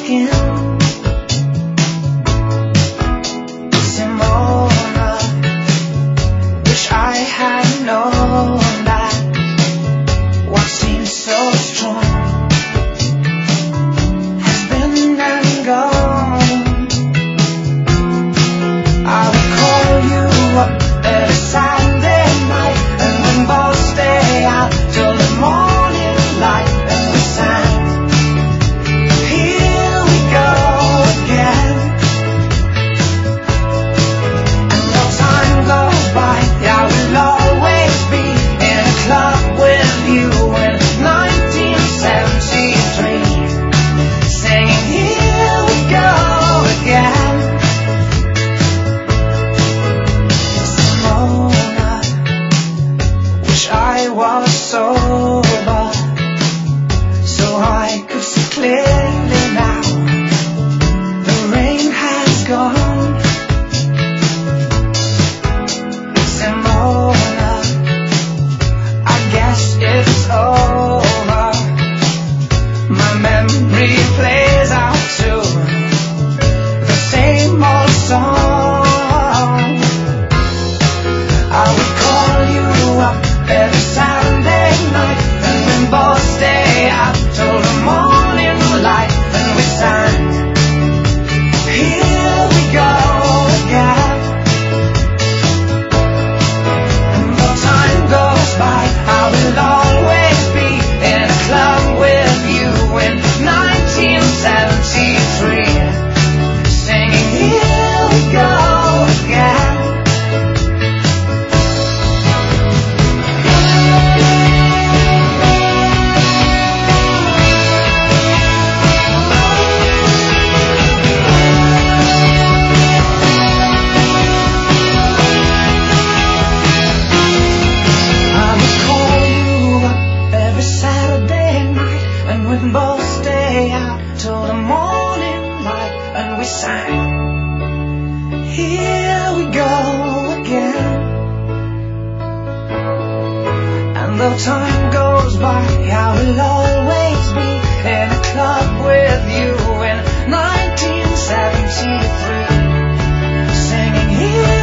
skin. Simona, wish I had known that what seems so strong has been and gone. I would call you up every Saturday night, and we both stay out till the morning light, and we sang, here we go again. And though time goes by, I will always be in a club with you in 1973, singing, here we go again. Simona, wish I was sober so I could see clearly now. The rain has gone. Simona, I guess it's over. My memory plays out to the same old song. I would call you up every Saturday night, and we both stay out till the morning light, and we sang, here we go again. And though time goes by, I will always be in a club with you in 1973, singing, here we go again. I would call you up every Saturday night, and we'd both stay out till the morning light, and we sang, here we go again. And though time goes by, I will always be in a club with you in 1973, singing, here